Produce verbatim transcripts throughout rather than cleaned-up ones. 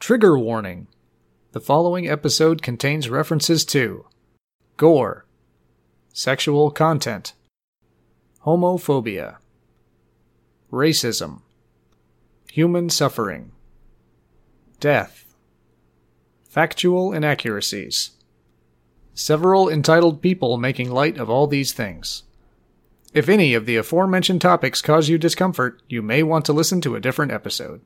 Trigger warning. The following episode contains references to gore, sexual content, homophobia, racism, human suffering, death, factual inaccuracies, several entitled people making light of all these things. If any of the aforementioned topics cause you discomfort, you may want to listen to a different episode.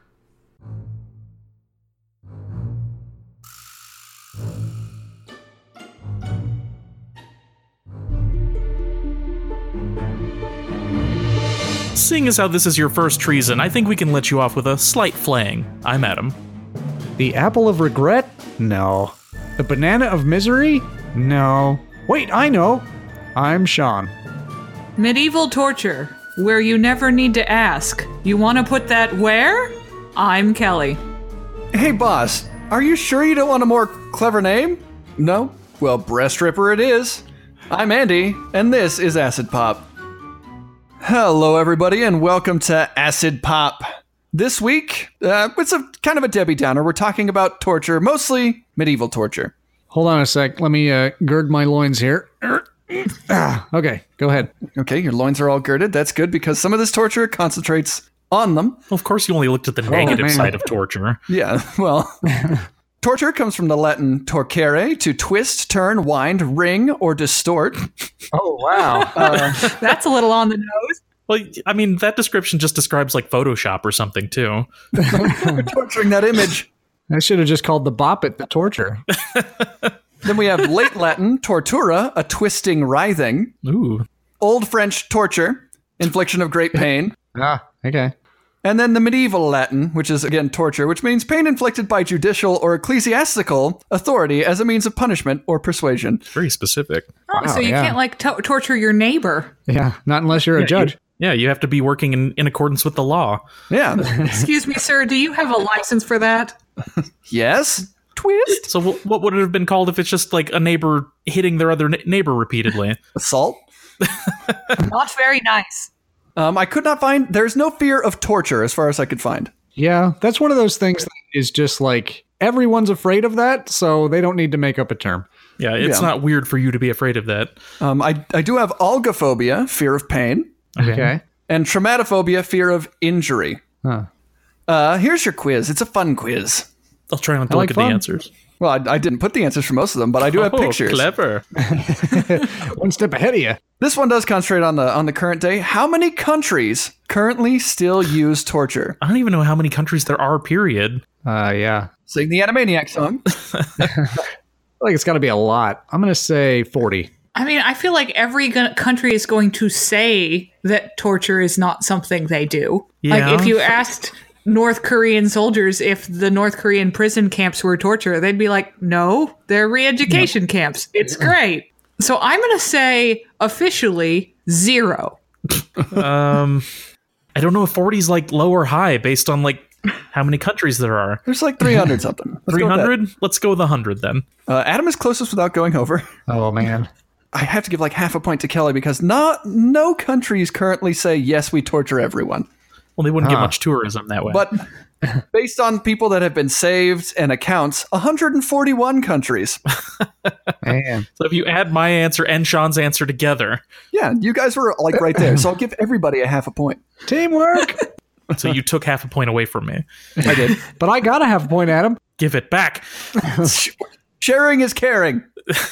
Seeing as how this is your first treason, I think we can let you off with a slight flaying. I'm Adam. The apple of regret? No. The banana of misery? No. Wait, I know. I'm Sean. Medieval torture, where you never need to ask. You want to put that where? I'm Kelly. Hey boss, are you sure you don't want a more clever name? No? Well, breast ripper it is. I'm Andy, and this is Acid Pop. Hello everybody, and welcome to Acid Pop. This week, uh, it's a kind of a Debbie Downer. We're talking about torture, mostly medieval torture. Hold on a sec. Let me uh, gird my loins here. Ah, okay, go ahead. Okay, your loins are all girded. That's good, because some of this torture concentrates on them. Well, of course, you only looked at the negative man. side of torture. Yeah, well, torture comes from the Latin torcere, to twist, turn, wind, wring, or distort. Oh, wow. Uh, That's a little on the nose. Well, I mean, that description just describes like Photoshop or something, too. torturing that image. I should have just called the bop it the torture. Then we have late Latin, tortura, a twisting, writhing. Ooh. Old French, torture, infliction of great pain. Ah, okay. And then the medieval Latin, which is, again, torture, which means pain inflicted by judicial or ecclesiastical authority as a means of punishment or persuasion. Very specific. Oh, Wow, so you yeah. can't like to- torture your neighbor. Yeah, not unless you're a Yeah, judge. You, yeah, you have to be working in, in accordance with the law. Yeah. Excuse me, sir, do you have a license for that? Yes. Twist. So wh- what would it have been called if it's just like a neighbor hitting their other ne- neighbor repeatedly? Assault. Not very nice. Um, I could not find, there's no fear of torture as far as I could find. Yeah, that's one of those things that is just like, everyone's afraid of that, so they don't need to make up a term. Yeah, it's Yeah. not weird for you to be afraid of that. Um, I, I do have algophobia, fear of pain, Okay. and traumatophobia, fear of injury. Huh. Uh, here's your quiz. It's a fun quiz. I'll try not to I look like at fun. the answers. Well, I, I didn't put the answers for most of them, but I do have Oh, pictures. clever. One step ahead of you. This one does concentrate on the on the current day. How many countries currently still use torture? I don't even know how many countries there are, period. Uh, yeah. Sing the Animaniac song. I feel like it's got to be a lot. I'm going to say forty. I mean, I feel like every go- country is going to say that torture is not something they do. Yeah. Like, if you asked North Korean soldiers if the North Korean prison camps were torture, they'd be like, no, they're re-education camps. It's great. So I'm going to say officially zero. Um, I don't know if forty is like low or high based on like how many countries there are. There's like three hundred something. Let's three go with that. hundred? Let's go with one hundred then. Uh, Adam is closest without going over. Oh, man. I have to give like half a point to Kelly because not no countries currently say yes, we torture everyone. Well, they wouldn't get Huh. much tourism that way. But based on people that have been saved and accounts, one hundred forty-one countries. Man. So if you add my answer and Sean's answer together, Yeah, you guys were like right there. So I'll give everybody a half a point. Teamwork. so you took half a point away from me. I did. But I got to have a point, Adam. Give it back. Sharing is caring.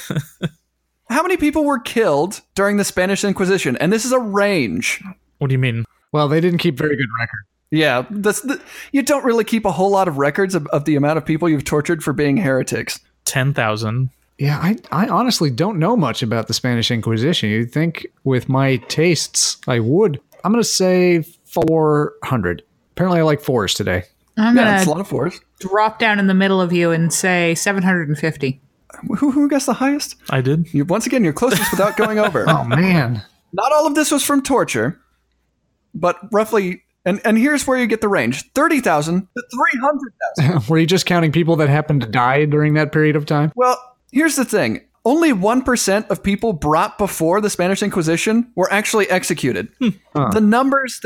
How many people were killed during the Spanish Inquisition? And this is a range. What do you mean? Well, they didn't keep very good record. Yeah, that's the, you don't really keep a whole lot of records of, of the amount of people you've tortured for being heretics. ten thousand. Yeah, I, I honestly don't know much about the Spanish Inquisition. You'd think with my tastes, I would. I'm going to say four hundred. Apparently, I like fours today. I'm Yeah, it's a going lot of fours. to drop down in the middle of you and say seven hundred fifty. Who, who guessed the highest? I did. You, once again, you're closest without going over. Oh, man. Not all of this was from torture, but roughly, and, and here's where you get the range, thirty thousand to three hundred thousand. Were you just counting people that happened to die during that period of time? Well, here's the thing. Only one percent of people brought before the Spanish Inquisition were actually executed. Huh. The numbers that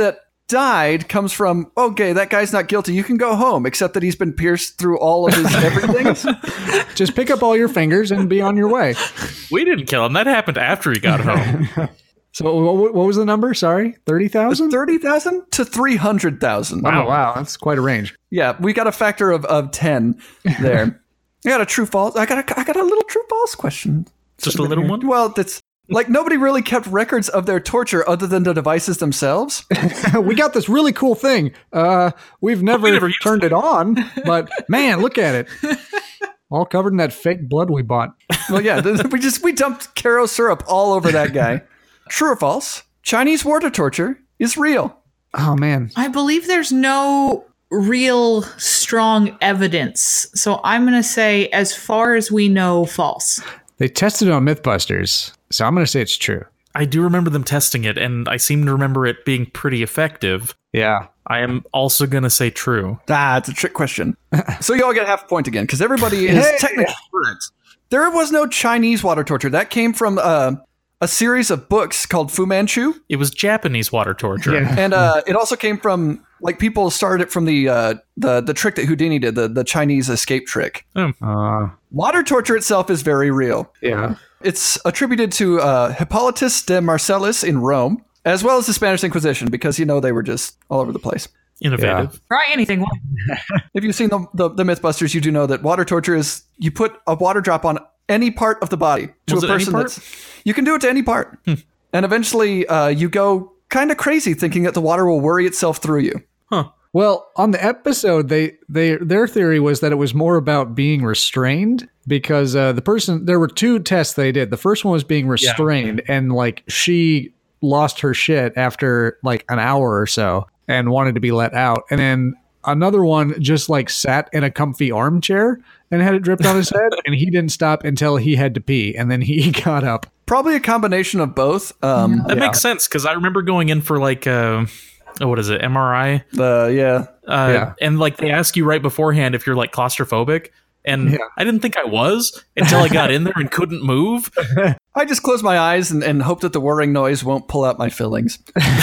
died comes from, okay, that guy's not guilty. You can go home, except that he's been pierced through all of his everything. Just pick up all your fingers and be on your way. We didn't kill him. That happened after he got home. So what, what was the number? Sorry, thirty thousand? thirty thousand to three hundred thousand. Wow, wow, that's quite a range. Yeah, we got a factor of, of ten there. I got a true false. I got a, I got a little true false question. Just a little one? Well, that's like nobody really kept records of their torture other than the devices themselves. We got this really cool thing. Uh, we've never, we never used turned it on, but man, look at it. All covered in that fake blood we bought. Well, yeah, th- we just we dumped Caro syrup all over that guy. True or false? Chinese water torture is real. Oh man. I believe there's no real strong evidence. So I'm going to say, as far as we know, false. They tested it on Mythbusters, so I'm going to say it's true. I do remember them testing it, and I seem to remember it being pretty effective. Yeah. I am also going to say true. Ah, it's a trick question. So you all get half a point again, because everybody is Hey! technically correct. There was no Chinese water torture. That came from uh, a series of books called Fu Manchu. It was Japanese water torture. Yeah. And uh, it also came from, like, people started it from the uh, the the trick that Houdini did, the, the Chinese escape trick. Uh, Water torture itself is very real. yeah. It's attributed to uh, Hippolytus de Marcellus in Rome, as well as the Spanish Inquisition, because, you know, they were just all over the place. Innovative. Try anything. If you've seen the, the, the Mythbusters, you do know that water torture is you put a water drop on any part of the body to Was a it any person part? that's... You can do it to any part. And eventually uh, you go kind of crazy thinking that the water will worry itself through you. Huh. Well, on the episode, they they their theory was that it was more about being restrained because uh, the person there were two tests they did. The first one was being restrained, and like she lost her shit after like an hour or so and wanted to be let out, and then another one just like sat in a comfy armchair and had it dripped on his head, and he didn't stop until he had to pee, and then he got up. Probably a combination of both. Um, That Yeah. makes sense, because I remember going in for like, uh, oh, what is it, M R I? uh, yeah. Uh, Yeah. And like they ask you right beforehand if you're like claustrophobic. And Yeah. I didn't think I was until I got in there and couldn't move. I just close my eyes and, and hope that the whirring noise won't pull out my fillings.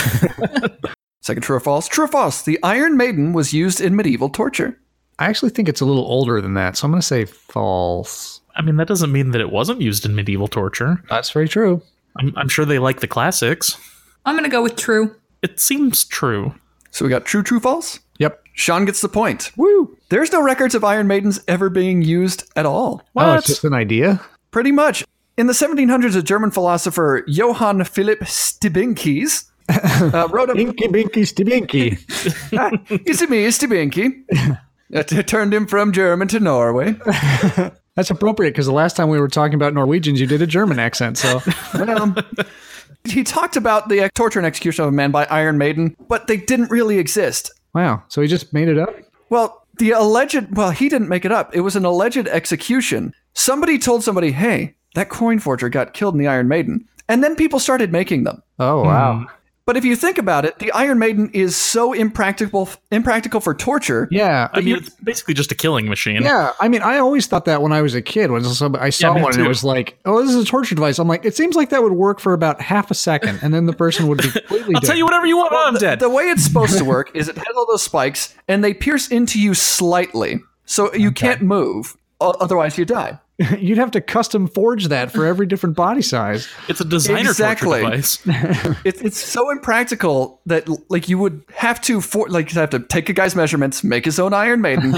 Second, true or false? True or false? The Iron Maiden was used in medieval torture. I actually think it's a little older than that, so I'm going to say false. I mean, that doesn't mean that it wasn't used in medieval torture. That's very true. I'm, I'm sure they like the classics. I'm going to go with true. It seems true. So we got true, true, false. Yep. Sean gets the point. Woo! There's no records of Iron Maidens ever being used at all. What? Oh, it's just an idea? Pretty much. In the seventeen hundreds, a German philosopher, Johann Philipp Stibinkis, uh, wrote a... Inky binky stibinky. It's me, Stibinki. It turned him from German to Norway. That's appropriate because the last time we were talking about Norwegians, you did a German accent. So Well, he talked about the torture and execution of a man by Iron Maiden, but they didn't really exist. wow. So he just made it up. Well, the alleged, well, he didn't make it up. It was an alleged execution. Somebody told somebody, hey, that coin forger got killed in the Iron Maiden. And then people started making them. Oh wow. But if you think about it, the Iron Maiden is so impractical impractical for torture. Yeah. I mean, it's basically just a killing machine. Yeah, I mean, I always thought that when I was a kid. When some- I saw Yeah, me one and it too. was like, "Oh, this is a torture device." I'm like, it seems like that would work for about half a second, and then the person would be completely I'll dead. tell you whatever you want. I'm dead. The way it's supposed to work is it has all those spikes and they pierce into you slightly. So you can't move. o- Otherwise, you die. You'd have to custom forge that for every different body size. It's a designer Exactly. torture device. It's it's so impractical that like you would have to for like you have to take a guy's measurements, make his own Iron Maiden.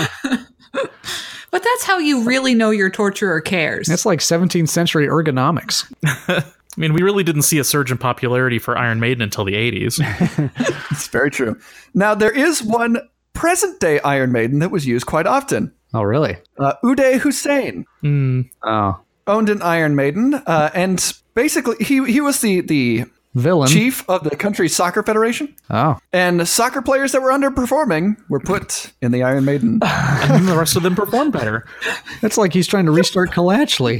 But that's how you really know your torturer cares. It's like seventeenth century ergonomics. I mean, we really didn't see a surge in popularity for Iron Maiden until the eighties. It's very true. Now there is one present day Iron Maiden that was used quite often. Oh, really? Uh, Uday Hussein Oh, owned an Iron Maiden, uh, and basically he he was the the villain. chief of the country's soccer federation. Oh, And soccer players that were underperforming were put in the Iron Maiden. And then the rest of them performed better. that's like he's trying to restart Kalachli.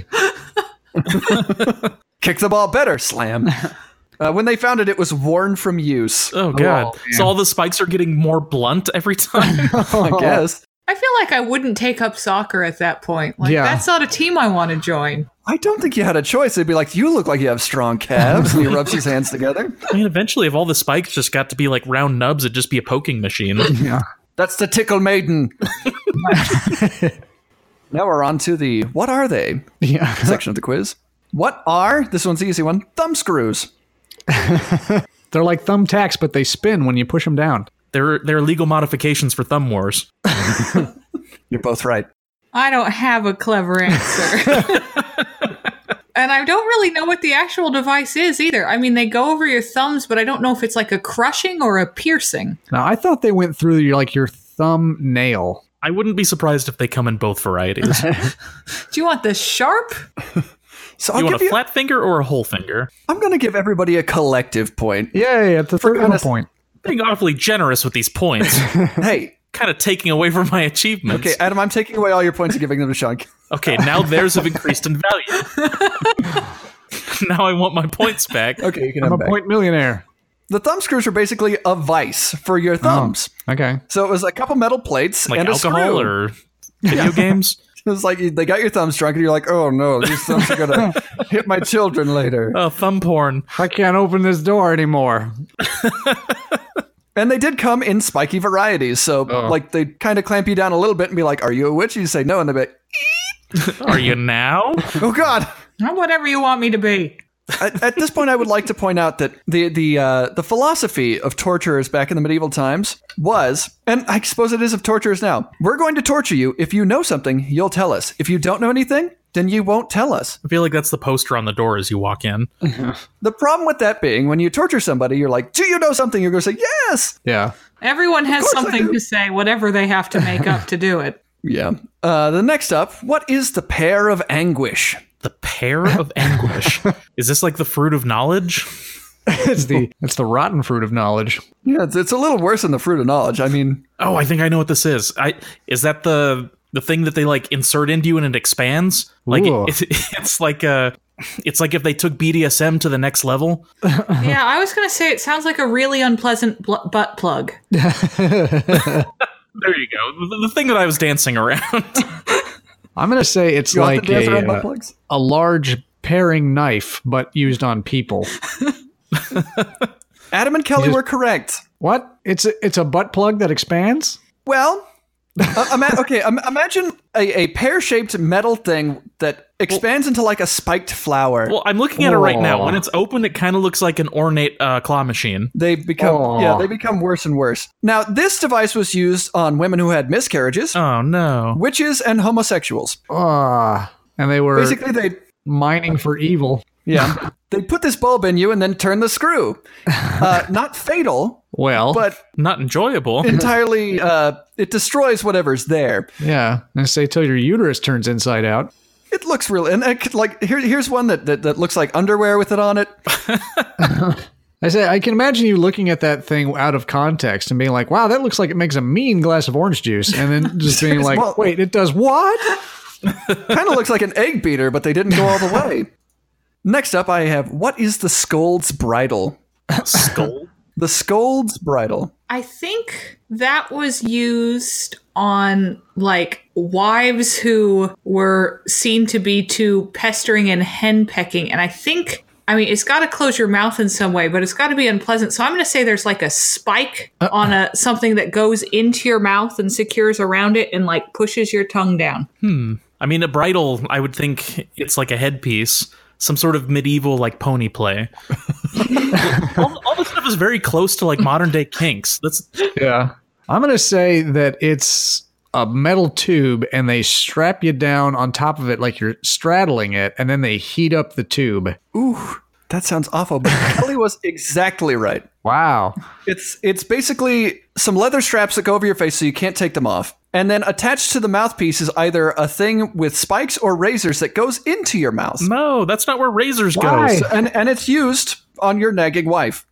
Kick the ball better, slam. Uh, when they found it, it was worn from use. Oh, God. man. So all the spikes are getting more blunt every time? I guess. I feel like I wouldn't take up soccer at that point. Like, Yeah. that's not a team I want to join. I don't think you had a choice. They'd be like, you look like you have strong calves. And he rubs his hands together. I mean, eventually, if all the spikes just got to be like round nubs, it'd just be a poking machine. Yeah. That's the tickle maiden. Now we're on to the what are they Yeah. section of the quiz. What are, this one's the easy one, thumb screws? They're like thumbtacks, but they spin when you push them down. There, there are legal modifications for thumb wars. You're both right. I don't have a clever answer. And I don't really know what the actual device is either. I mean, they go over your thumbs, but I don't know if it's like a crushing or a piercing. Now, I thought they went through your like your thumbnail. I wouldn't be surprised if they come in both varieties. Do you want the sharp? So You I'll want give a you, flat finger or a whole finger? I'm going to give everybody a collective point. Yeah, yeah, the third goodness- point. Being awfully generous with these points, Hey, kind of taking away from my achievements. okay, Adam, I'm taking away all your points and giving them to Shunk. Okay, now theirs have increased in value. Now I want my points back. Okay, you can I'm have a them back. point millionaire. The thumb screws were basically a vice for your thumbs. Okay. So it was a couple metal plates Like and a alcohol screw. or video games. It was like you- they got your thumbs drunk and you're like, oh no, these thumbs are going to hit my children later. Oh, thumb porn. I can't open this door anymore. And they did come in spiky varieties. So like they kind of clamp you down a little bit and be like, are you a witch? And you say no. And they'd be like, Are you now? oh God. Or whatever you want me to be. at, at this point, I would like to point out that the the uh, the philosophy of torturers back in the medieval times was, and I suppose it is of torturers now, we're going to torture you. If you know something, you'll tell us. If you don't know anything, then you won't tell us. I feel like that's the poster on the door as you walk in. The problem with that being, when you torture somebody, you're like, do you know something? You're going to say, yes. Yeah. Everyone has course I something do. to say, whatever they have to make up to do it. Yeah. Uh, the next up, what is the pear of anguish? The pear of anguish. Is this like the fruit of knowledge? It's the it's the rotten fruit of knowledge. Yeah, it's, it's a little worse than the fruit of knowledge. I mean, Oh, I think I know what this is. I is that the the thing that they like insert into you and it expands? Like Ooh. it, it's like a it's like if they took B D S M to the next level. Yeah, I was going to say it sounds like a really unpleasant bl- butt plug. There you go. The, the thing that I was dancing around. I'm gonna say it's you want like to dance around a, butt uh, plugs? a large paring knife, but used on people. Adam and Kelly just- were correct. What? It's a, it's a butt plug that expands? Well, uh, ima- okay, um, imagine a, a pear-shaped metal thing that expands into like a spiked flower. Well, I'm looking at it right now. Aw. When it's open, it kind of looks like an ornate uh, claw machine. They become Aw. yeah, they become worse and worse. Now, this device was used on women who had miscarriages, Oh no! witches, and homosexuals. Ah. And they were Basically, they mining for evil. yeah, they put this bulb in you and then turn the screw. Uh, not fatal, Well, but Not enjoyable. entirely uh, it destroys whatever's there. yeah. And say till your uterus turns inside out. It looks real, and it, could, like here, here's one that, that that looks like underwear with it on it. I say I can imagine you looking at that thing out of context and being like, "Wow, that looks like it makes a mean glass of orange juice," and then just being like, Well- "Wait, it does what?" Kind of looks like an egg beater, but they didn't go all the way. Next up, I have what is the scold's bridle? Skull. The scold's bridle. I think that was used on like wives who were seen to be too pestering and henpecking. And I think, I mean, it's got to close your mouth in some way, but it's got to be unpleasant. So I'm going to say there's like a spike on a something that goes into your mouth and secures around it and like pushes your tongue down. I mean, a bridle. I would think it's like a headpiece, some sort of medieval like pony play. all, all this stuff is very close to like modern day kinks. That's Yeah. I'm going to say that it's a metal tube and they strap you down on top of it like you're straddling it, and then they heat up the tube. Ooh, that sounds awful. But Kelly was exactly right. Wow. It's it's basically some leather straps that go over your face so you can't take them off. And then attached to the mouthpiece is either a thing with spikes or razors that goes into your mouth. no, that's not where razors Why? go. And and it's used on your nagging wife.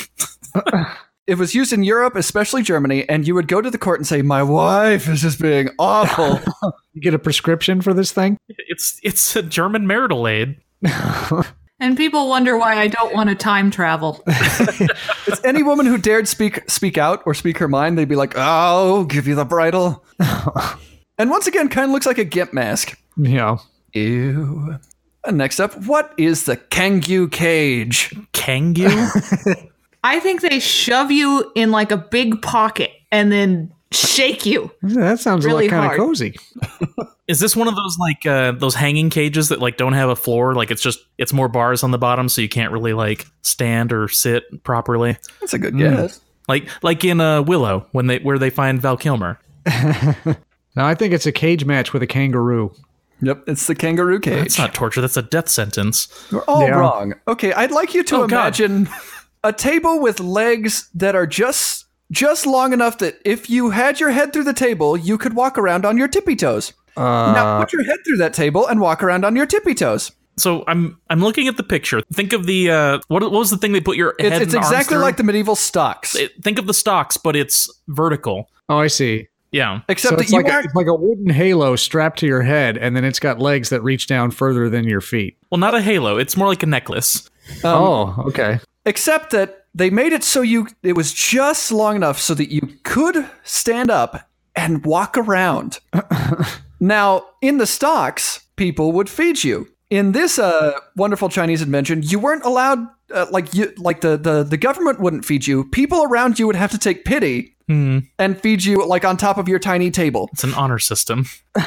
It was used in Europe, especially Germany, and you would go to the court and say, "My wife is just being awful." You get a prescription for this thing? It's it's a German marital aid. And people wonder why I don't want to time travel. It's any woman who dared speak speak out or speak her mind, they'd be like, "Oh, give you the bridle." And once again, kind of looks like a gimp mask. Yeah. Ew. And next up, what is the Kangyu cage? Kangyu? I think they shove you in like a big pocket and then shake you. That sounds Really like kind of hard. cozy. Is this one of those like uh, those hanging cages that like don't have a floor? Like it's just it's more bars on the bottom, so you can't really like stand or sit properly. That's a good guess. Like like in uh, Willow when they where they find Val Kilmer. Now, I think it's a cage match with a kangaroo. Yep, it's the kangaroo cage. That's not torture. That's a death sentence. We're all Yeah. wrong. Okay, I'd like you to Oh, God. imagine a table with legs that are just just long enough that if you had your head through the table, you could walk around on your tippy toes. Uh, Now put your head through that table and walk around on your tippy toes. So I'm I'm looking at the picture. Think of the uh, what, what was the thing they put your It's, head it's and arms exactly through? like the medieval stocks. It- think of the stocks, but it's vertical. Oh, I see. Yeah. Except So that it's you like, a, aren't. it's like a wooden halo strapped to your head, and then it's got legs that reach down further than your feet. Well, not a halo. It's more like a necklace. oh, okay. Except that they made it so you it was just long enough so that you could stand up and walk around. Now, in the stocks, people would feed you. In this uh, wonderful Chinese invention, you weren't allowed. Uh, like you, like the, the the government wouldn't feed you. People around you would have to take pity Hmm. and feed you like on top of your tiny table. It's an honor system.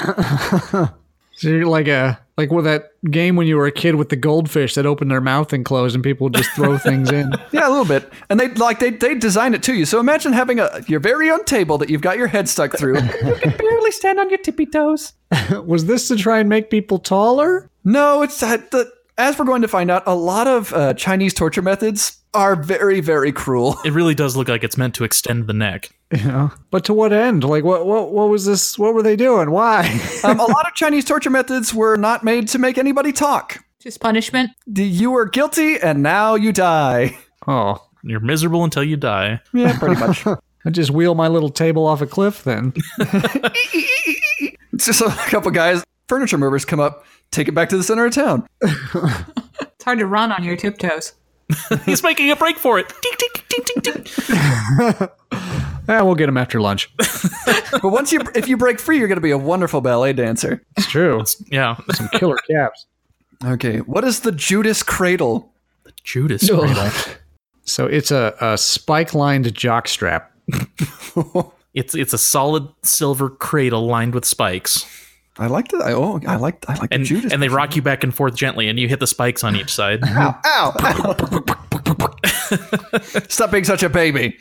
So you're like a like with that game when you were a kid with the goldfish that opened their mouth and closed, and people would just throw things in. Yeah, a little bit. And they like they they design it to you. So imagine having a your very own table that you've got your head stuck through. You can barely stand on your tippy toes. Was this to try and make people taller? No, it's uh, the, as we're going to find out, a lot of uh, Chinese torture methods are very, very cruel. It really does look like it's meant to extend the neck. Yeah. But to what end? Like, what what what was this? What were they doing? Why? Um, a lot of Chinese torture methods were not made to make anybody talk. Just punishment. D- You were guilty, and now you die. Oh, You're miserable until you die. Yeah, pretty much. I just wheel my little table off a cliff then. It's just a couple guys, furniture movers come up, take it back to the center of town. It's hard to run on your tiptoes. He's making a break for it. Ding, ding, ding, ding, ding. Eh, we'll get him after lunch. But once you, if you break free, you're going to be a wonderful ballet dancer. It's true. Yeah. Some killer caps. Okay, what is the Judas Cradle? Judas. Cradle. So it's a, a spike-lined jockstrap. It's it's a solid silver cradle lined with spikes, I like that. I, oh, I like I like and the Judas. and they rock you back and forth gently, and you hit the spikes on each side. Ow! Ow! ow. Stop being such a baby.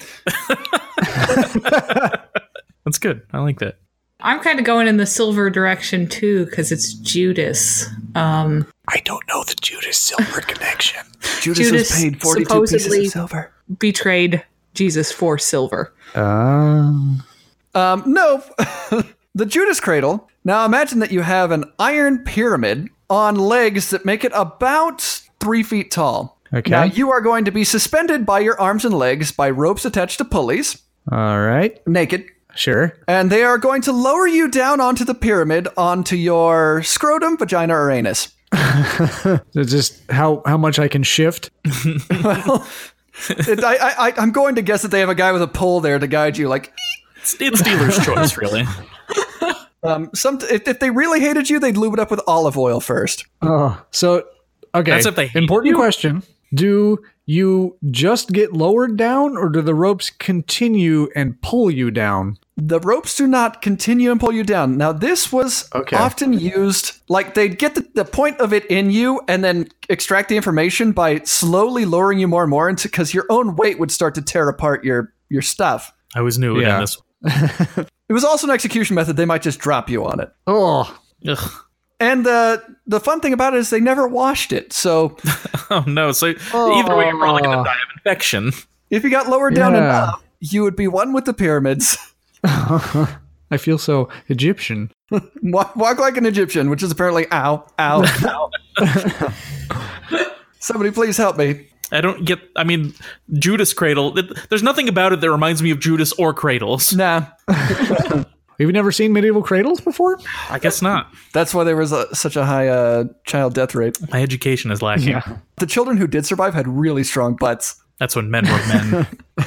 That's good. I like that. I'm kind of going in the silver direction too because it's Judas. Um, I don't know the Judas Silver connection. Judas, Judas was paid forty-two pieces supposedly- of silver. betrayed Jesus for silver. Um, Um, no, the Judas Cradle. Now imagine that you have an iron pyramid on legs that make it about three feet tall. Okay. Now you are going to be suspended by your arms and legs by ropes attached to pulleys, all right. naked, Sure. and they are going to lower you down onto the pyramid onto your scrotum, vagina, or anus. It's just how, how much I can shift. Well, it, I, I, I'm going to guess that they have a guy with a pole there to guide you. Like, It's, it's dealer's choice, really. um, some if, if they really hated you, they'd lube it up with olive oil first. Oh, so, okay. That's if they hate Important you? question. Do you just get lowered down, or do the ropes continue and pull you down? The ropes do not continue and pull you down. Now, this was Okay. often used, like they'd get the, the point of it in you and then extract the information by slowly lowering you more and more into, because your own weight would start to tear apart your, your stuff. I always knew it Yeah. in this. It was also an execution method. They might just drop you on it. Oh, Ugh. And the the fun thing about it is they never washed it. So Oh no! So either way, you're probably gonna die of infection. if you got lowered down Yeah. enough, you would be one with the pyramids. I feel so Egyptian. Walk, walk like an Egyptian, which is apparently ow, ow, ow. Somebody please help me. I don't get. I mean, Judas Cradle. It, there's nothing about it that reminds me of Judas or cradles. Nah. You've never seen medieval cradles before? I guess not. That's why there was a, such a high uh, child death rate. My education is lacking. Yeah. The children who did survive had really strong butts. That's when men were men.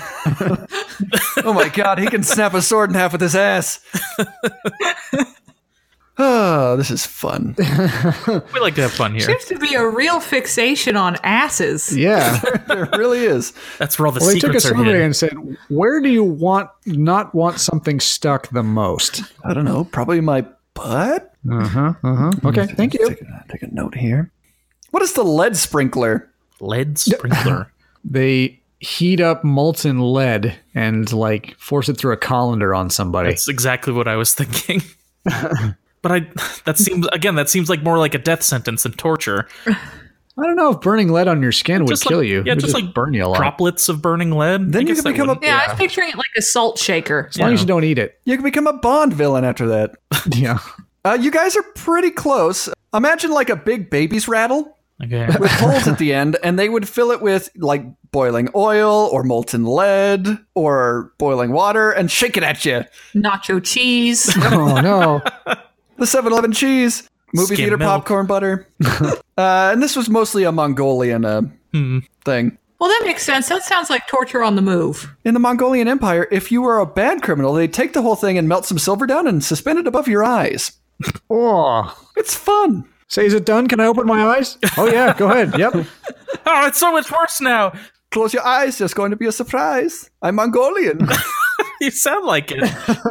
Oh my god, he can snap a sword in half with his ass. Oh, this is fun. We like to have fun here. Seems to be a real fixation on asses. Yeah. There really is. That's where all the Well, they took a secrets are survey hidden. and said, where do you want not want something stuck the most? I don't know, probably my butt? Uh-huh. Uh-huh. Okay, thank you. Take a, take a note here. What is the lead sprinkler? Lead sprinkler. They heat up molten lead and like force it through a colander on somebody. That's exactly what I was thinking. But I that seems again that seems like more like a death sentence than torture. I don't know if burning lead on your skin would Just kill like- you. Yeah, It would just like burn you a lot. droplets of burning lead. Then I you guess can that become a- wouldn't- Yeah, I was picturing it like a salt shaker. As long as you don't eat it. You can become a Bond villain after that. Yeah. Uh, you guys are pretty close. Imagine like a big baby's rattle Okay. with holes at the end, and they would fill it with like boiling oil or molten lead or boiling water and shake it at you. Nacho cheese. Oh, no. The seven eleven cheese, movie Skim theater milk. popcorn butter. uh, and this was mostly a Mongolian uh, Hmm. thing. Well, that makes sense. That sounds like torture on the move. In the Mongolian Empire, if you were a bad criminal, they'd take the whole thing and melt some silver down and suspend it above your eyes. Oh. It's fun. Say, is it done? Can I open my eyes? Oh, yeah. Go ahead. Yep. Oh, it's so much worse now. Close your eyes, just going to be a surprise. I'm Mongolian. You sound like it.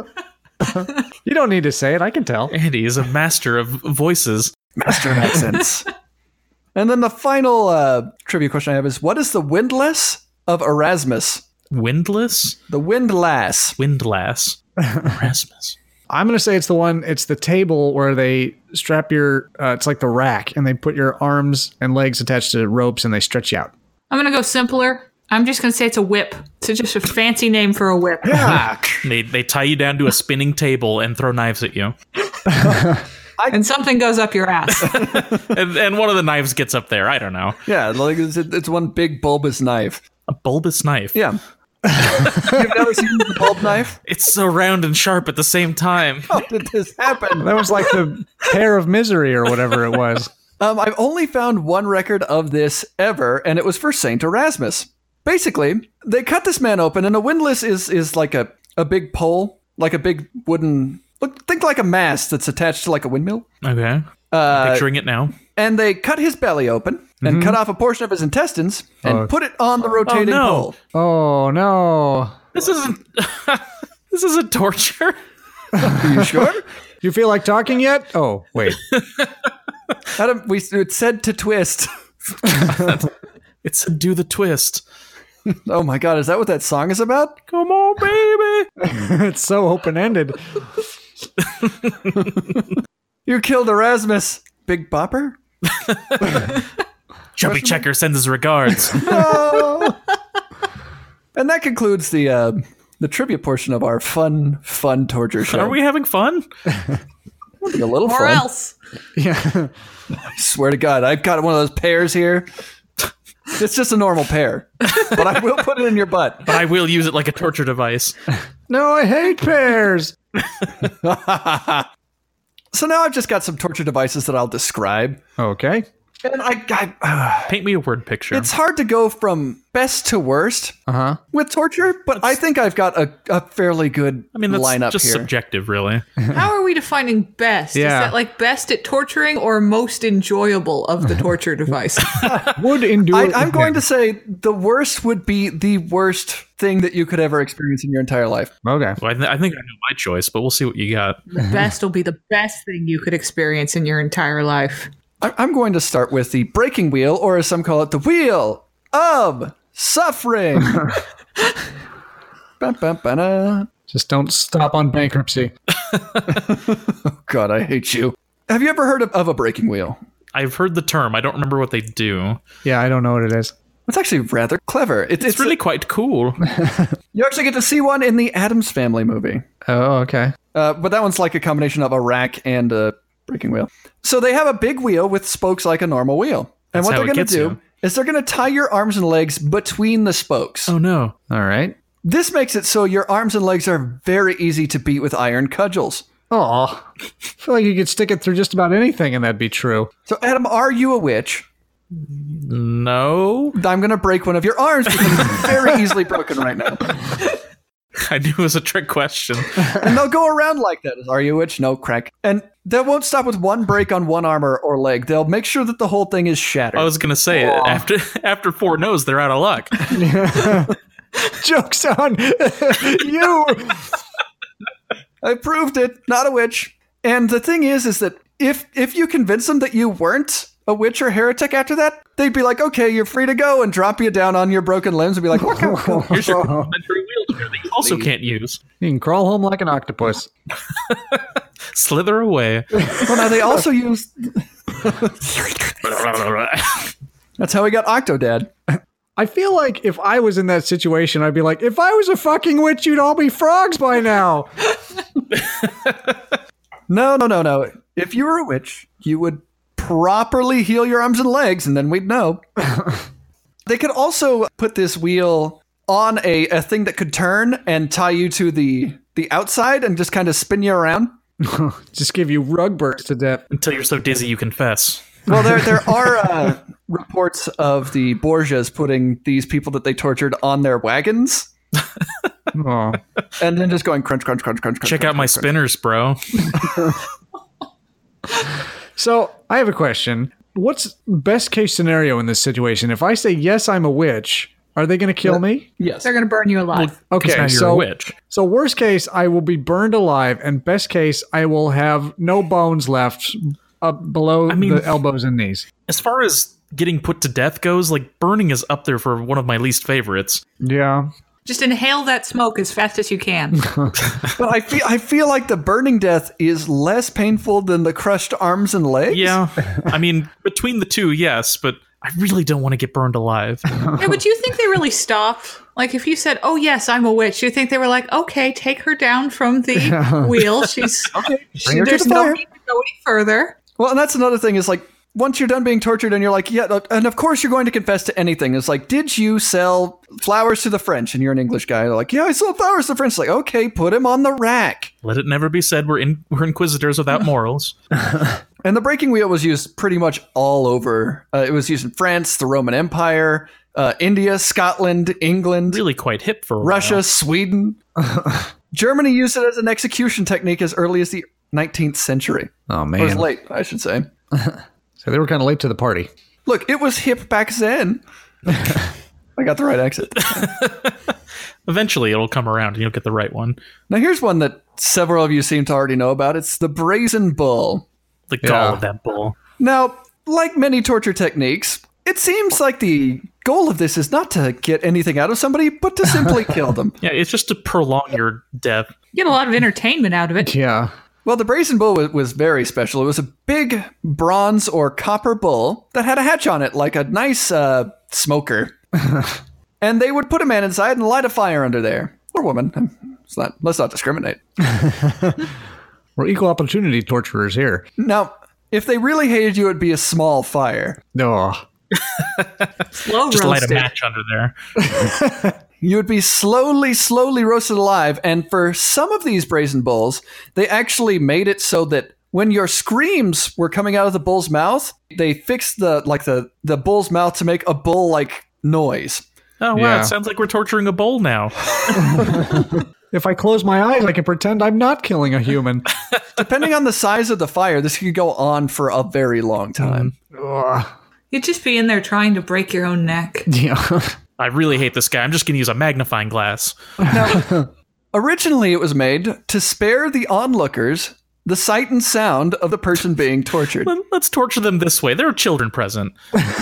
You don't need to say it. I can tell. Andy is a master of voices. Master of accents. And then the final uh, trivia question I have is, what is the windlass of Erasmus? Windless? The windlass. Windlass. Erasmus. I'm going to say it's the one, it's the table where they strap your, uh, it's like the rack, and they put your arms and legs attached to ropes and they stretch you out. I'm going to go simpler. I'm just going to say it's a whip. It's just a fancy name for a whip. They they tie you down to a spinning table and throw knives at you. And something goes up your ass. And, and one of the knives gets up there. I don't know. Yeah, like it's, it's one big bulbous knife. A bulbous knife. Yeah. You've never seen the bulb knife? It's so round and sharp at the same time. How did this happen? That was like the pair of misery or whatever it was. Um, I've only found one record of this ever, and it was for Saint Erasmus. Basically, they cut this man open, and a windlass is is like a, a big pole, like a big wooden, look, think like a mast that's attached to like a windmill. Okay. Uh, Picturing it now. and they cut his belly open and cut off a portion of his intestines and Oh. put it on the rotating no. pole. Oh, no. This isn't. This isn't torture. Are you sure? You feel like talking yet? Oh, wait. Adam, we it said to twist. It's a do the twist. Oh my god, is that what that song is about? Come on, baby. It's so open-ended. You killed Erasmus, Big Bopper? Chubby Checker sends his regards. No. And that concludes the uh, the trivia portion of our fun, fun torture show. Are we having fun? It'll be a little Or fun. else. Yeah. I swear to God, I've got one of those pears here. It's just a normal pear, but I will put it in your butt. But I will use it like a torture device. No, I hate pears. So now I've just got some torture devices that I'll describe. Okay. And I, I Paint me a word picture. it's hard to go from best to worst Uh-huh. with torture, but I think I've got a, a fairly good I mean, that's lineup just here. subjective, really. How are we defining best? Is Yeah. that like best at torturing or most enjoyable of the torture device? Would endure. I, I'm going to say the worst would be the worst thing that you could ever experience in your entire life. Okay. Well, I, th- I think I know my choice, but we'll see what you got. The best will be the best thing you could experience in your entire life. I- I'm going to start with the breaking wheel, or as some call it, the wheel of suffering. Ba, ba, ba, da. Just don't stop on bankruptcy. God, I hate you. Have you ever heard of, of a breaking wheel? I've heard the term. I don't remember what they do. Yeah, I don't know what it is. It's actually rather clever. It, It's, really quite cool. you actually get to see one in the Addams Family movie. Oh, okay. Uh, but that one's like a combination of a rack and a breaking wheel. So they have a big wheel with spokes like a normal wheel. And That's what how they're it going to gets do you. is they're going to tie your arms and legs between the spokes. Oh, no. All right. This makes it so your arms and legs are very easy to beat with iron cudgels. Oh, I feel like you could stick it through just about anything and that'd be true. So, Adam, are you a witch? No. I'm going to break one of your arms because it's very easily broken right now. I knew it was a trick question. And they'll go around like that. Are you a witch? No, crack. And they won't stop with one break on one arm or, or leg. They'll make sure that the whole thing is shattered. I was going to say, Aw. after after four no's, they're out of luck. Joke's on you. I proved it. Not a witch. And the thing is, is that if if you convince them that you weren't a witch or heretic after that, they'd be like, okay, you're free to go, and drop you down on your broken limbs and be like, Here's your complimentary wheelchair that you also can't use. You can crawl home like an octopus. Slither away. well, now they also use... That's how we got Octodad. I feel like if I was in that situation, I'd be like, if I was a fucking witch, you'd all be frogs by now. No, no, no, no. If you were a witch, you would properly heal your arms and legs, and then we'd know. They could also put this wheel on a, a thing that could turn and tie you to the the outside and just kind of spin you around. Just give you rug burns to death. Until you're so dizzy you confess. Well, there there are uh, reports of the Borgias putting these people that they tortured on their wagons. Oh. And then just going crunch, crunch, crunch, crunch, crunch. Check crunch, out my crunch, spinners, bro. So I have a question. What's best case scenario in this situation? If I say, yes, I'm a witch, are they going to kill me? Yes. They're going to burn you alive. Because Okay, now you're so a witch. so worst case, I will be burned alive, and best case, I will have no bones left up below I mean- the elbows and knees. As far as getting put to death goes, like, burning is up there for one of my least favorites. Yeah. Just inhale that smoke as fast as you can. But I feel I feel like the burning death is less painful than the crushed arms and legs. Yeah. I mean, between the two, yes, but I really don't want to get burned alive. Yeah, but do you think they really stopped? Like, if you said, oh, yes, I'm a witch, do you think they were like, okay, take her down from the wheel. She's okay. Bring her to There's the no fire. need to go any further. Well, and that's another thing is like, once you're done being tortured and you're like, yeah, and of course you're going to confess to anything. It's like, did you sell flowers to the French? And you're an English guy. They're like, yeah, I sold flowers to the French. It's like, okay, put him on the rack. Let it never be said we're in, we're inquisitors without morals. And the breaking wheel was used pretty much all over. Uh, it was used in France, the Roman Empire, uh, India, Scotland, England, Really quite hip for a Russia, while. Sweden. Germany used it as an execution technique as early as the nineteenth century. Oh, Or as man. late, I should say. So they were kind of late to the party. Look, it was hip back then. I got the right exit. Eventually it'll come around and you'll get the right one. Now, here's one that several of you seem to already know about. It's the brazen bull. The gall Yeah. of that bull. Now, like many torture techniques, it seems like the goal of this is not to get anything out of somebody, but to simply kill them. Yeah, it's just to prolong your death. Get a lot of entertainment out of it. Yeah. Well, the brazen bull was, was very special. It was a big bronze or copper bull that had a hatch on it, like a nice uh, smoker. And they would put a man inside and light a fire under there. Or woman. It's not, let's not discriminate. We're equal opportunity torturers here. Now, if they really hated you, it'd be a small fire. Oh. Slow Just light a roasted. match under there. You would be slowly, slowly roasted alive. And for some of these brazen bulls, they actually made it so that when your screams were coming out of the bull's mouth, they fixed the like the, the bull's mouth to make a bull-like noise. Oh, wow. Yeah. It sounds like we're torturing a bull now. If I close my eyes, I can pretend I'm not killing a human. Depending on the size of the fire, this could go on for a very long time. Ugh. You'd just be in there trying to break your own neck. Yeah. I really hate this guy. I'm just going to use a magnifying glass. Originally, it was made to spare the onlookers the sight and sound of the person being tortured. Let- Let's torture them this way. There are children present.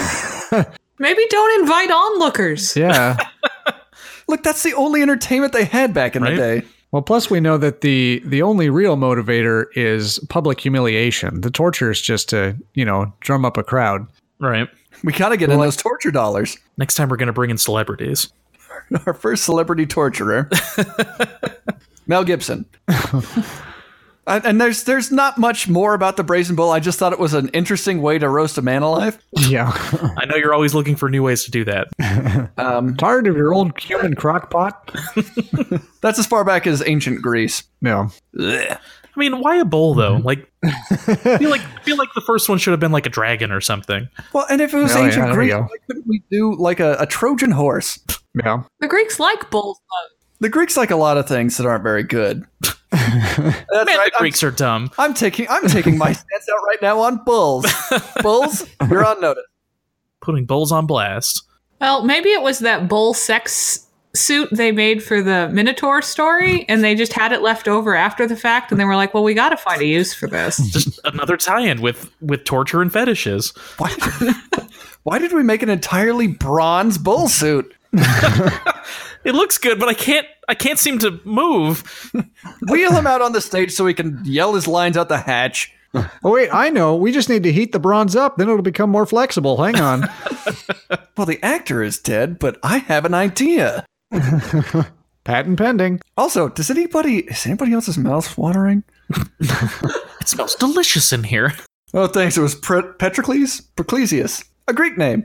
Maybe don't invite onlookers. Yeah. Look, that's the only entertainment they had back in Right? the day. Well, plus we know that the the only real motivator is public humiliation. The torture is just to, you know, drum up a crowd. Right. We gotta get in those torture dollars. Next time we're going to bring in celebrities. Our first celebrity torturer, Mel Gibson. I, and there's there's not much more about the brazen bull. I just thought it was an interesting way to roast a man alive. Yeah. I know you're always looking for new ways to do that. Um, Tired of your old human crock pot? that's as far back as ancient Greece. Yeah. Ugh. I mean, why a bull though? Like, I feel like I feel like the first one should have been like a dragon or something. Well, and if it was Oh, yeah, ancient there Greece, you go. why couldn't we do like a, a Trojan horse? Yeah. The Greeks like bulls, though. The Greeks like a lot of things that aren't very good. That's Man, right. the I'm, Greeks are dumb. I'm taking I'm taking my stance out right now on bulls. Bulls, you're on notice. Putting bulls on blast. Well, maybe it was that bull sex suit they made for the Minotaur story, and they just had it left over after the fact, and they were like, well, we got to find a use for this. Just another tie-in with with torture and fetishes. Why, why did we make an entirely bronze bull suit? It looks good, but I can't I can't seem to move. Wheel him out on the stage so he can yell his lines out the hatch. Oh, wait, I know. We just need to heat the bronze up, then it'll become more flexible. Hang on. Well, the actor is dead, but I have an idea. Patent pending. Also, does anybody is anybody else's mouth watering? It smells delicious in here. Oh, thanks. It was Pre- Petrocles? Proclesius. A Greek name.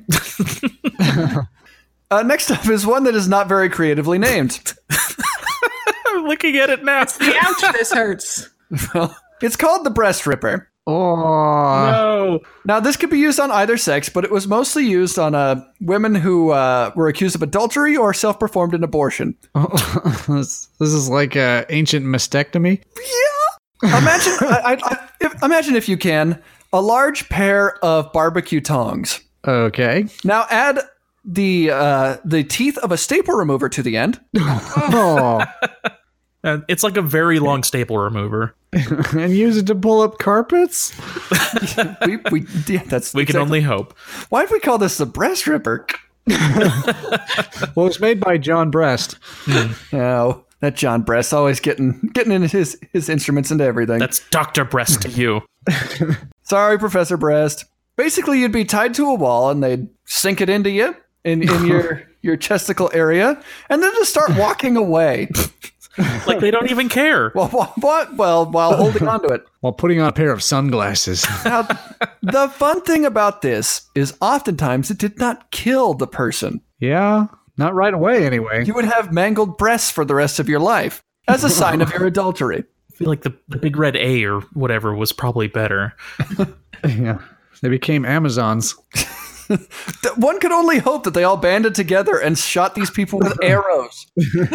uh, next up is one that is not very creatively named. I'm looking at it now. Ouch, this hurts. Well, it's called the breast ripper. Oh. No. Now, this could be used on either sex, but it was mostly used on uh, women who uh, were accused of adultery or self-performed an abortion. this, this is like an ancient mastectomy. Yeah. Imagine, I, I, I, if, imagine if you can, a large pair of barbecue tongs. Okay. Now add the uh, the teeth of a staple remover to the end. Oh. Uh, it's like a very long staple remover. And use it to pull up carpets? we, we, yeah, that's We can exactly- only hope. Why did we call this the breast ripper? Well, it's made by John Breast. Oh, that John Breast always getting getting in his his instruments into everything. That's Doctor Breast to you. Sorry, Professor Breast. Basically, you'd be tied to a wall, and they'd sink it into you in, in your your chesticle area, and then just start walking away. Like they don't even care. Well, what? what? Well, while holding onto it. While putting on a pair of sunglasses. Now, the fun thing about this is oftentimes it did not kill the person. Yeah. Not right away, anyway. You would have mangled breasts for the rest of your life as a sign of your adultery. I feel like the, the big red A or whatever was probably better. Yeah. They became Amazons. Th- One could only hope that they all banded together and shot these people with arrows.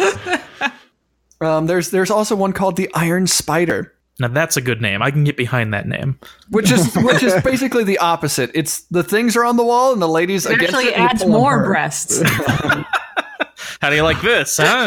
um, there's there's also one called the Iron Spider, Now that's a good name. I can get behind that name. which is which is basically the opposite. It's the things are on the wall and the ladies It against actually it. and you adds pull on more her. breasts. How do you like this, huh?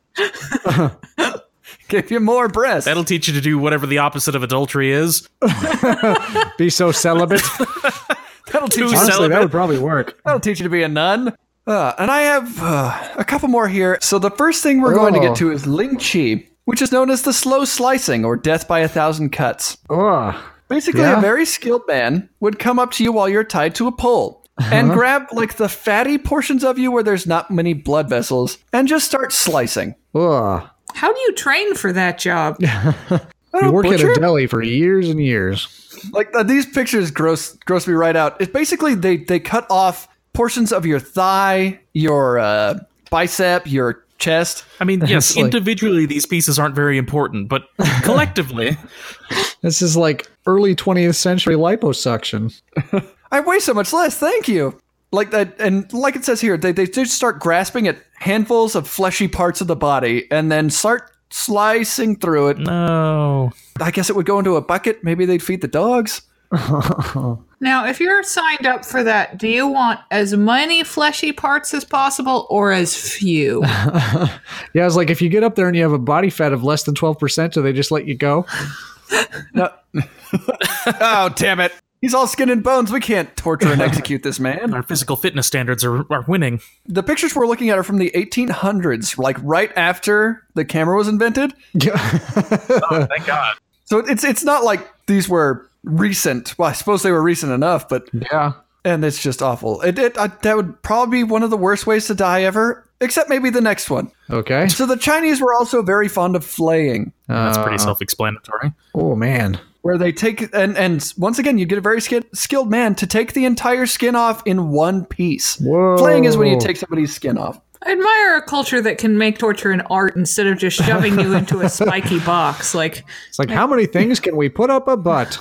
Give you more breasts. That'll teach you to do whatever the opposite of adultery is. Be so celibate. That'll teach you. Honestly, celibate. that would probably work. That'll teach you to be a nun. Uh, and I have uh, a couple more here. So the first thing we're going to Oh. get to is Ling Chi, which is known as the slow slicing or death by a thousand cuts. Oh. Basically, Yeah. a very skilled man would come up to you while you're tied to a pole and grab like the fatty portions of you where there's not many blood vessels and just start slicing. Oh. How do you train for that job? You work butcher? at a deli for years and years. Like uh, these pictures gross gross me right out. It's basically they they cut off portions of your thigh, your uh, bicep, your chest. I mean, yes, It's like- individually these pieces aren't very important, but collectively, This is like early twentieth century liposuction. I weigh so much less. Thank you. Like that, and like it says here, they they just start grasping at handfuls of fleshy parts of the body and then start slicing through it. no. I guess it would go into a bucket. Maybe they'd feed the dogs. Now, if you're signed up for that, do you want as many fleshy parts as possible or as few? Yeah, it's like if you get up there and you have a body fat of less than twelve percent, do they just let you go? No. Oh, damn it. He's all skin and bones. We can't torture and execute this man. Our physical fitness standards are, are winning. The pictures we're looking at are from the eighteen hundreds, like right after the camera was invented. Oh, thank God. So it's it's not like these were recent. Well, I suppose they were recent enough, but Yeah. and it's just awful. It, it uh, that would probably be one of the worst ways to die ever. except maybe the next one. Okay. So the Chinese were also very fond of flaying, That's pretty Uh, self-explanatory. Oh, man. where they take, and, and once again, you get a very sk- skilled man to take the entire skin off in one piece. Whoa. Flaying is when you take somebody's skin off. I admire a culture that can make torture an art instead of just shoving you into a spiky box. Like, It's like, how many things can we put up a butt?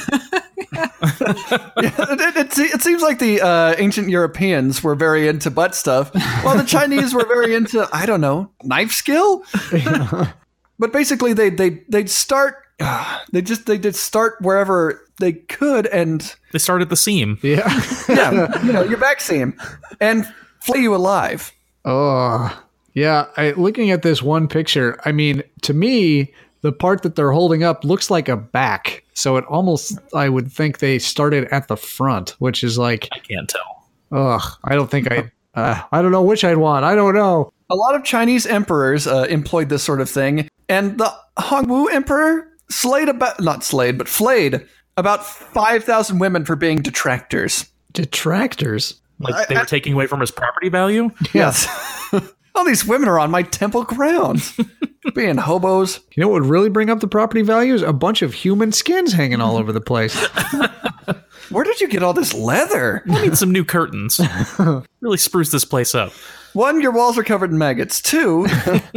it, it, it seems like the uh, ancient Europeans were very into butt stuff, while the Chinese were very into, I don't know, knife skill? But basically, they, they, they'd start, uh, they just, they did start wherever they could, and They start at the seam. Yeah. yeah, you know, your back seam, and flay you alive. Oh, yeah. I, looking at this one picture, I mean, to me, the part that they're holding up looks like a back. So it almost, I would think they started at the front, which is like, I can't tell. ugh, I don't think I, uh, I don't know which I'd want. I don't know. A lot of Chinese emperors uh, employed this sort of thing, and the Hongwu emperor slayed about, not slayed, but flayed about five thousand women for being detractors. Detractors. Like they were taking away from his property value? Yes. All these women are on my temple grounds, being hobos. You know what would really bring up the property values? A bunch of human skins hanging all over the place. Where did you get all this leather? I need some new curtains. Really spruce this place up. One, your walls are covered in maggots. Two,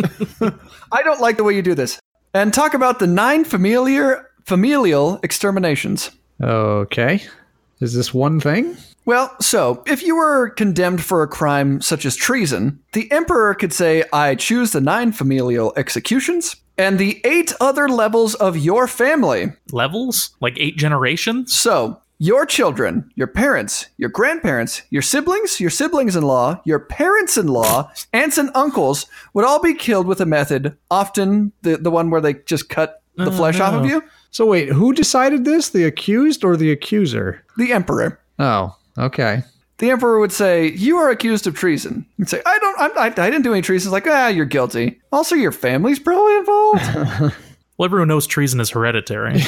I don't like the way you do this. And talk about the nine familiar familial exterminations. Okay. Is this one thing? Well, so, if you were condemned for a crime such as treason, the emperor could say, I choose the nine familial executions and the eight other levels of your family. Levels? Like eight generations? So, your children, your parents, your grandparents, your siblings, your siblings-in-law, your parents-in-law, aunts and uncles would all be killed with a method, often the, the one where they just cut the flesh off of you. So wait, who decided this? The accused or the accuser? The emperor. Oh, okay. The emperor would say, you are accused of treason. He'd say, I don't, I, I, I didn't do any treason. It's like, ah, you're guilty. Also, your family's probably involved. Well, everyone knows treason is hereditary.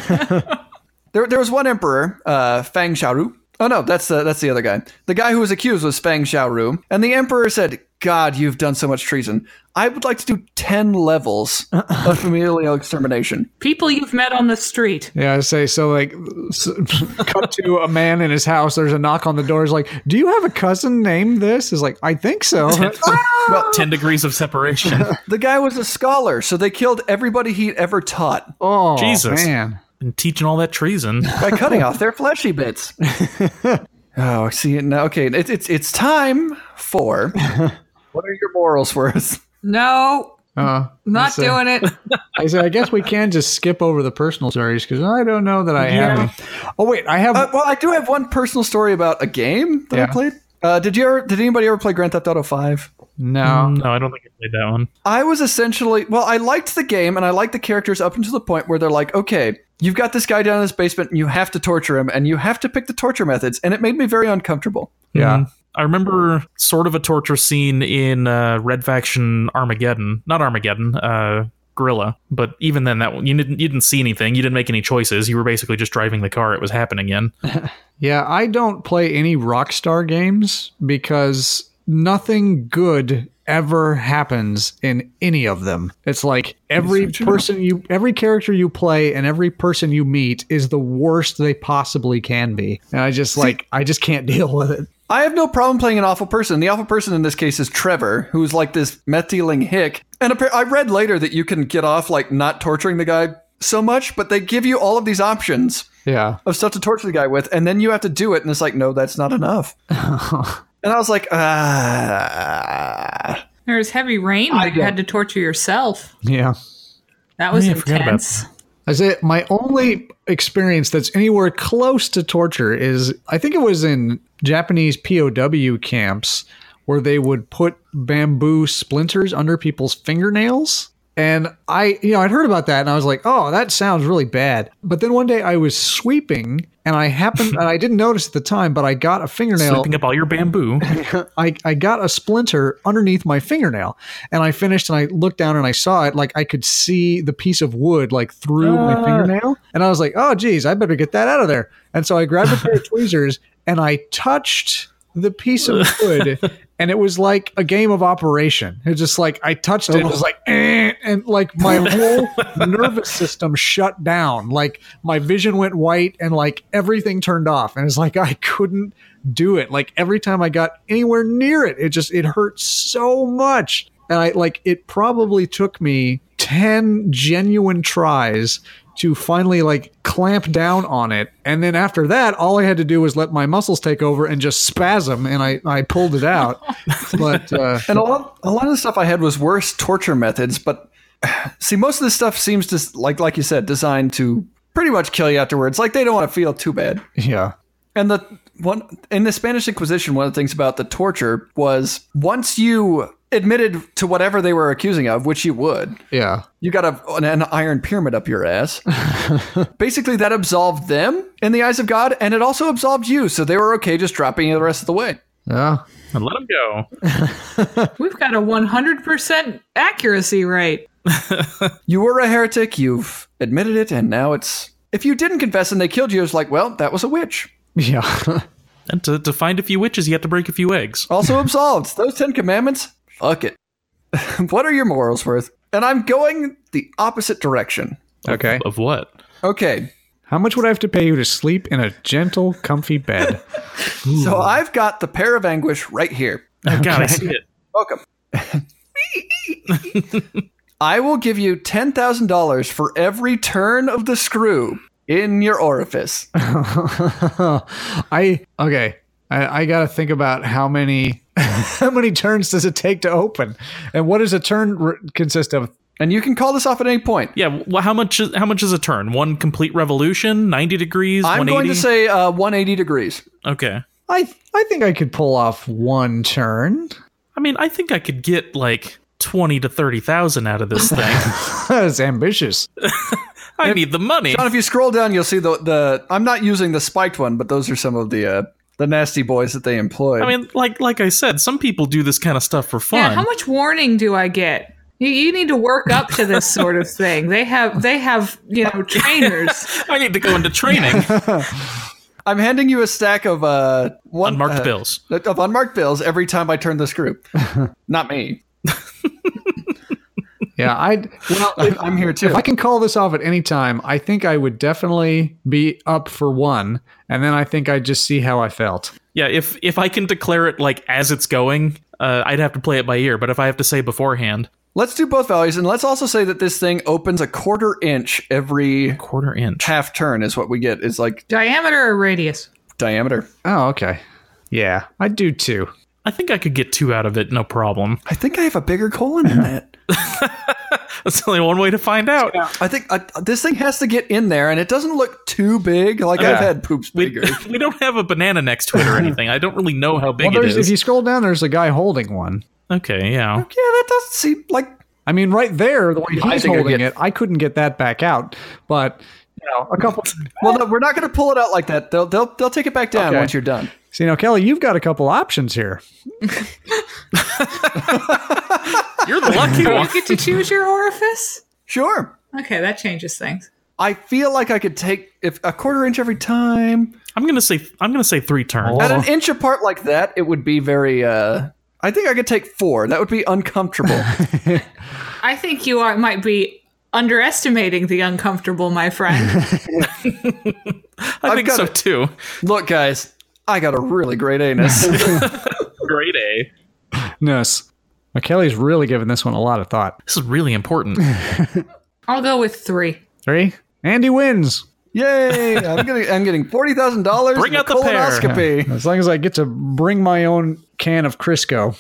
there, there was one emperor, uh, Fang Xiaoru. Oh no, that's the, that's the other guy. The guy who was accused was Fang Xiaoru. And the emperor said, God, you've done so much treason. I would like to do ten levels of familial extermination. people you've met on the street. Yeah, I say so. Like, s cut to a man in his house. There's a knock on the door. He's like, "Do you have a cousin named this?" Is like, "I think so." Well, Ten degrees of separation. the guy was a scholar, so they killed everybody he'd ever taught Oh, Jesus. man. And teaching all that treason. by cutting off their fleshy bits. Oh, see, now, okay, it's it's it's time for what are your morals worth? No, Uh, not I say- doing it. I say, I guess we can just skip over the personal stories because I don't know that I have any. Oh wait, I have. Uh, well, I do have one personal story about a game that I Yeah. played. Uh, did you ever? Did anybody ever play Grand Theft Auto five? no. No, I don't think I played that one. I was essentially, well, I liked the game and I liked the characters up until the point where they're like, okay, you've got this guy down in this basement and you have to torture him and you have to pick the torture methods. And it made me very uncomfortable. Yeah. Mm. I remember sort of a torture scene in uh, Red Faction Armageddon. Not Armageddon, uh, Guerrilla. But even then, that one, you didn't you didn't see anything. You didn't make any choices. You were basically just driving the car. It was happening in. Yeah, I don't play any Rockstar games because nothing good ever happens in any of them. It's like every person you every character you play and every person you meet is the worst they possibly can be. And I just like I just can't deal with it. I have no problem playing an awful person. The awful person in this case is Trevor, who's like this meth-dealing hick. And appa- I read later that you can get off like not torturing the guy so much, but they give you all of these options Yeah. of stuff to torture the guy with, and then you have to do it, and it's like, no, that's not enough. And I was like, ah. There's heavy rain. I You get- had to torture yourself. Yeah. That was Yeah, I forgot about intense. I say my only experience that's anywhere close to torture is I think it was in Japanese P O W camps where they would put bamboo splinters under people's fingernails. And I, you know, I'd heard about that and I was like, oh, that sounds really bad. But then one day I was sweeping and I happened, and I didn't notice at the time, but I got a fingernail. Sweeping up all your bamboo. I, I got a splinter underneath my fingernail and I finished and I looked down and I saw it like I could see the piece of wood like through my fingernail. And I was like, oh, geez, I better get that out of there. And so I grabbed a pair of tweezers and I touched the piece of wood, and it was like a game of Operation. It was just like I touched it, it was like, eh, and like my whole nervous system shut down. Like my vision went white, and like everything turned off, and it's like I couldn't do it. Like every time I got anywhere near it, it just it hurt so much, and I like it probably took me ten genuine tries to finally like clamp down on it. And then after that, all I had to do was let my muscles take over and just spasm, and I, I pulled it out. But uh, And a lot, a lot of the stuff I had was worse torture methods, but see, most of this stuff seems to, like like you said, designed to pretty much kill you afterwards. Like they don't want to feel too bad. yeah. And the one in the Spanish Inquisition, one of the things about the torture was once you admitted to whatever they were accusing of, which you would, Yeah. you got a, an, an iron pyramid up your ass. Basically, that absolved them in the eyes of God, and it also absolved you, so they were okay just dropping you the rest of the way. Yeah. And let him go. We've got a one hundred percent accuracy rate. You were a heretic, you've admitted it, and now it's... If you didn't confess and they killed you, it's like, well, that was a witch. Yeah. And to, to find a few witches, you have to break a few eggs. Also absolved. Those Ten Commandments, fuck it. What are your morals worth? And I'm going the opposite direction. Okay. Of what? Okay, How much would I have to pay you to sleep in a gentle, comfy bed? so I've got the pear of anguish right here. Oh, God, I see it. Welcome. I will give you ten thousand dollars for every turn of the screw in your orifice. I okay. I, I got to think about how many how many turns does it take to open, and what does a turn r- consist of? And you can call this off at any point. Yeah, well, how much is, how much is a turn? One complete revolution? ninety degrees? I'm one eighty? going to say uh, one hundred eighty degrees. Okay. I I think I could pull off one turn. I mean, I think I could get like twenty to thirty thousand out of this thing. That's ambitious. I need the money. John, if you scroll down, you'll see the the. I'm not using the spiked one, but those are some of the uh, the nasty boys that they employ. I mean, like like I said, some people do this kind of stuff for fun. Yeah, how much warning do I get? You, you need to work up to this sort of thing. They have they have you know trainers. I need to go into training. I'm handing you a stack of uh one, Unmarked uh, bills. of unmarked bills every time I turn the screw. Not me. Yeah, I'd. Well, if, I'm here too. if I can call this off at any time, I think I would definitely be up for one, and then I think I'd just see how I felt. Yeah, if if I can declare it like as it's going, uh, I'd have to play it by ear. But if I have to say beforehand, Let's do both values, and let's also say that this thing opens a quarter inch every quarter inch. half turn is what we get. Is like Diameter or radius? diameter. Oh, okay. Yeah, I'd do two. I think I could get two out of it, no problem. I think I have a bigger colon in that. That's only one way to find out. I think uh, this thing has to get in there, and it doesn't look too big. Like Yeah. I've had poops We, bigger. we don't have a banana next to it or anything. I don't really know how big Well, it there's, is. if you scroll down, there's a guy holding one. Okay, yeah. Yeah, that doesn't seem like. I mean, right there, the way I he's think I'd holding get- it, I couldn't get that back out. But you know, a couple. Well, no, we're not going to pull it out like that. They'll they'll they'll take it back down Okay. once you're done. So, you know, Kelly, you've got a couple options here. You're the lucky You one. get to choose your orifice? Sure. Okay, that changes things. I feel like I could take if a quarter inch every time. I'm gonna say I'm gonna say three turns. Oh. At an inch apart like that, it would be very. uh I think I could take four. That would be uncomfortable. I think you are might be underestimating the uncomfortable, my friend. I think got so it. too. Look, guys, I got a really great anus. Grade A. Nurse. Well, Kelly's really giving this one a lot of thought. This is really important. I'll go with three. Three. Andy wins. Yay! I'm getting I'm getting forty thousand dollars. Bring out the pear. colonoscopy. As long as I get to bring my own can of Crisco.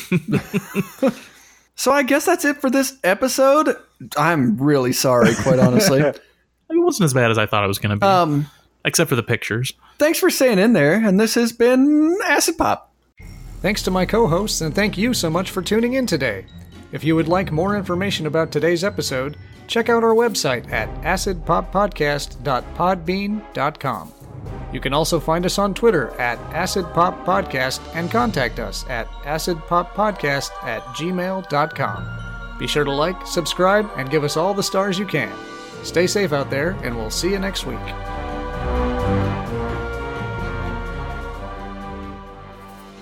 So I guess that's it for this episode. I'm really sorry, quite honestly. It wasn't as bad as I thought it was gonna be, Um, except for the pictures. thanks for staying in there, and this has been Acid Pop. Thanks to my co-hosts, and thank you so much for tuning in today. If you would like more information about today's episode, check out our website at acid pop podcast dot podbean dot com. You can also find us on Twitter at acidpoppodcast and contact us at acidpoppodcast at gmail dot com. Be sure to like, subscribe, and give us all the stars you can. Stay safe out there, and we'll see you next week.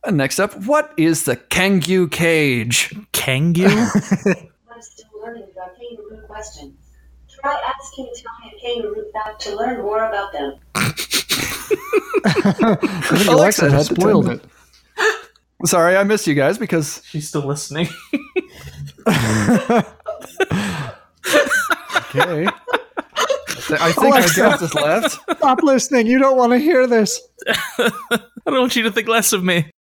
And next up, what is the Kangu cage? Kangu? I'm still learning about kangaroo questions. Try asking Tony a kangaroo fact to learn more about them. I think Alexa had has to spoiled turn it. Sorry, I missed you guys because She's still listening. Okay. I think Alexa. I just left. Stop listening. You don't want to hear this. I don't want you to think less of me.